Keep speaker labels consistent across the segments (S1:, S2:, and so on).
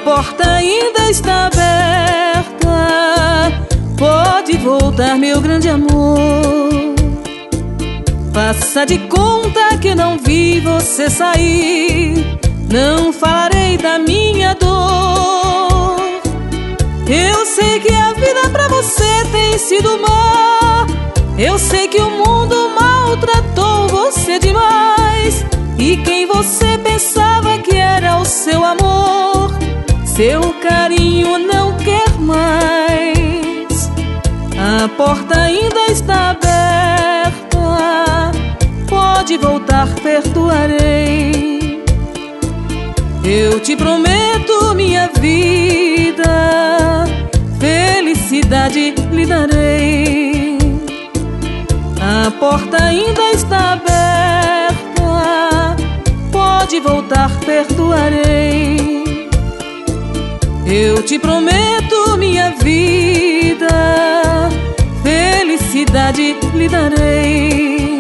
S1: porta ainda está aberta. Pode voltar, meu grande amor. Faça de conta que não vi você sair. Não falarei da minha dor. Eu sei que a vida pra você tem sido má. Eu sei que o mundo maltratou você demais. E quem você pensava que era o seu amor, seu carinho não quer mais. A porta ainda está aberta. Pode voltar, perdoarei. Eu te prometo minha vida, felicidade lhe darei. A porta ainda está aberta. Pode voltar, perdoarei. Eu te prometo minha vida, felicidade lhe darei.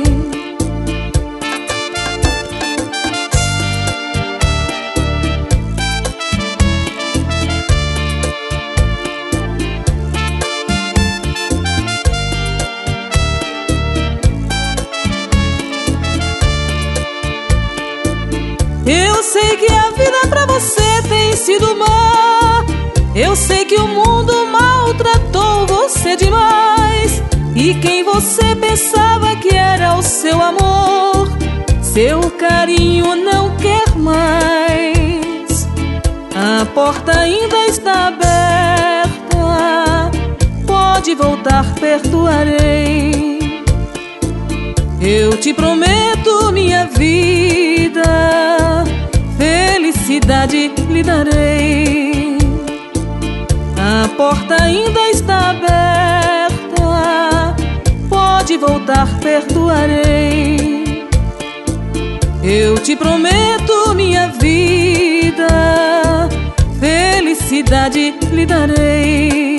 S1: Eu sei que a vida pra você tem sido má. Eu sei que o mundo maltratou você demais. E quem você pensava que era o seu amor, seu carinho não quer mais. A porta ainda está aberta. Pode voltar, perdoarei. Eu te prometo minha vida, felicidade lhe darei. A porta ainda está aberta. Pode voltar, perdoarei. Eu te prometo minha vida, felicidade lhe darei.